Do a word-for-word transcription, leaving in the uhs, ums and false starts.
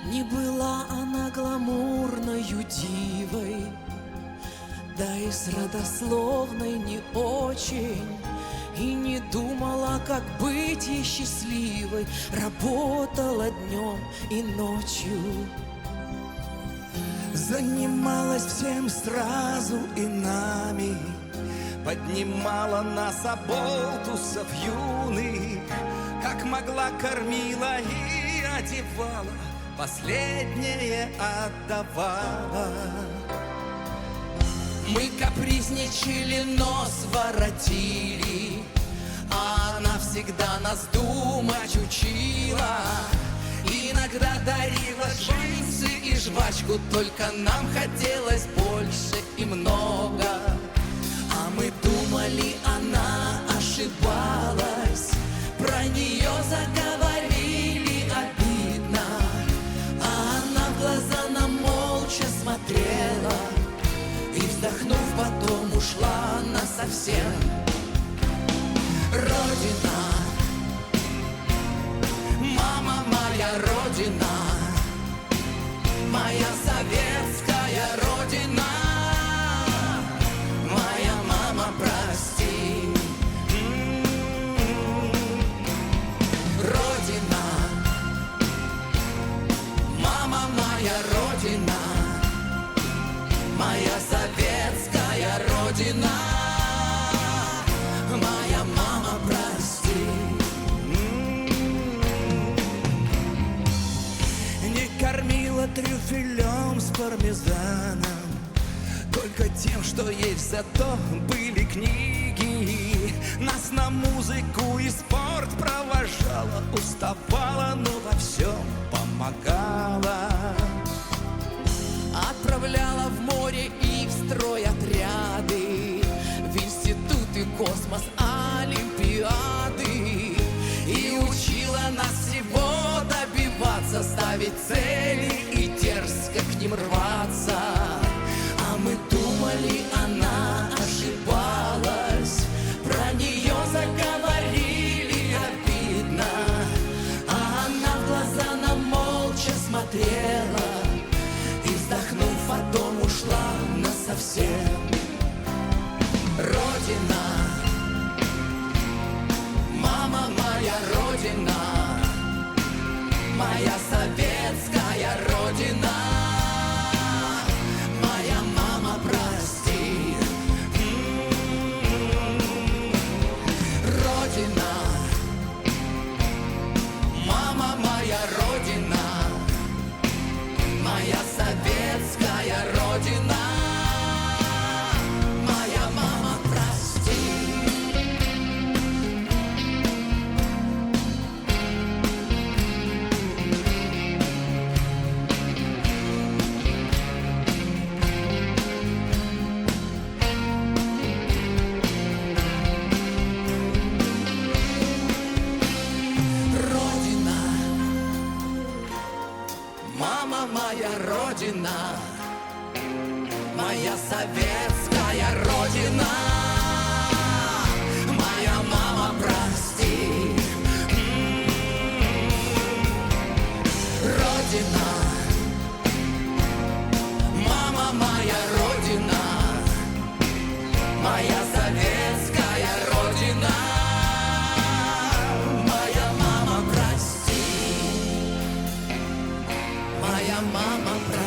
Не была она гламурною дивой, да и с родословной не очень, и не думала, как быть ей счастливой, работала днем и ночью. Занималась всем сразу и нами, поднимала нас оболтусов юных, как могла кормила и одевала, последнее отдавала. Мы капризничали, нос воротили, а она всегда нас думать учила. Иногда дарила джинсы и жвачку, только нам хотелось больше и много. А мы думали, она ошибалась, про нее заговорили обидно, а она в глаза нам молча смотрела и, вздохнув, потом ушла насовсем. Родина, мама моя родина, моя советская родина, моя мама, прости. Родина, мама моя родина, моя советская родина, моя мама, прости. Не кормила трюфелем с пармезаном, только тем, что есть зато были книги. Нас на музыку и спорт провожала, уставала, но во всем помогала. Отправляла в море и в стройотряды, в институты, космос, олимпиады, и учила нас всего добиваться, ставить цели и дерзко к ним рваться. А мы думали, она ошибалась, про нее заговорили обидно, а она в глаза нам молча смотрела и, вздохнув, потом ушла насовсем. Родина, мама моя родина, моя советская родина, моя мама, прости. Родина, мама моя родина, моя советская родина, моя мама, прости. Родина, мама моя родина, моя советская родина, моя мама, прости. Родина, мама моя родина, моя советская родина, моя мама, прости. Моя мама, прости.